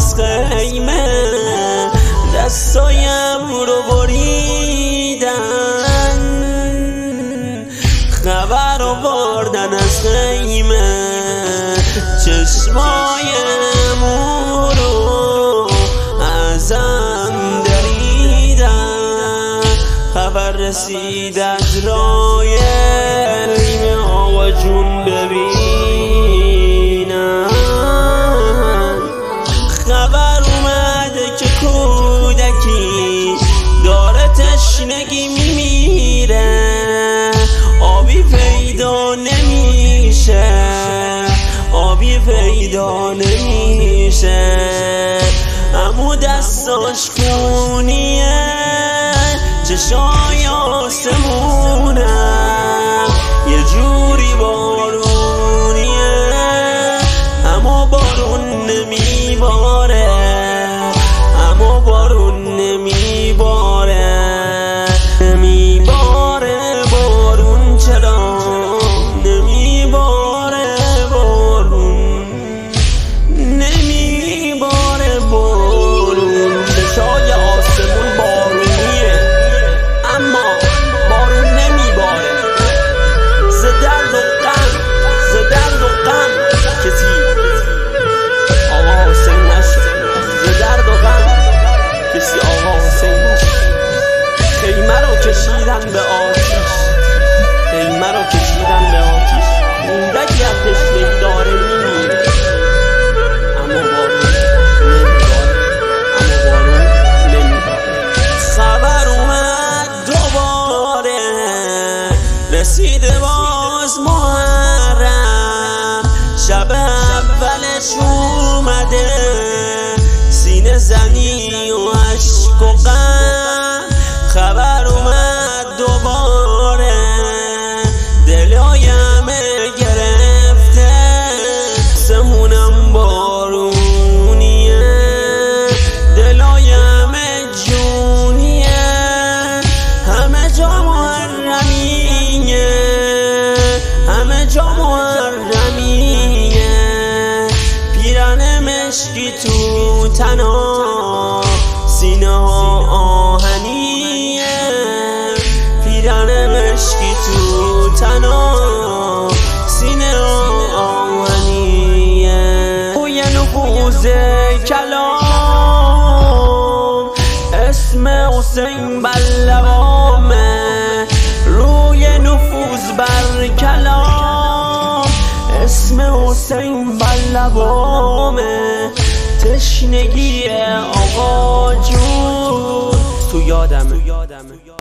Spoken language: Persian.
از خیمه، دستایم رو بریدن، خبر آوردن از خیمه، چشمایم رو ازم دریدن. خبر رسید از رای خیمه، آقا جون ببینن. خبر اومده که کودکی داره تشنگی میمیره، آبی پیدا نمیشه، آبی پیدا نمیشه. امو دستاش خونیه، چشای آسمونه، یه جوری بارونیه، اما بارون نمیباره، اما بارون نمیباره، نمیباره بارون. چرا نمیباره بارون، نمیباره بارون؟ چشای آسمون بارونیه اما بارون نمیباره. ز درد و غم، ز درد و غم کسی آقا حسین نشد، ز درد و غم کسی آقا حسین نشد. خیمه رو کشیدن به آتیش، خیمه رو کشیدن به آتیش. کودکی از تشنگی داره میمیره، اما بارون نمیباره، اما بارون نمیباره. خبر اومد دوباره، رسیده باز محرم، شب اولش اومده، سینه زنی و عشق و غم. خبر اومد دوباره، دلایم گرفته، سمونم بارونیه، دلایم جونیه، همه جا محرمیه، همه جا محرمیه. پیرن مشکی تو تنا، سینه ها آهنیه، پیرن مشکی تو تنا، سینه ها آهنیه. روی نفوذ کلام، اسم حسین بر لبامه، روی نفوذ بر کلام، اسم حسین بر لبامه. تشنگی آقا جون تو یادمه.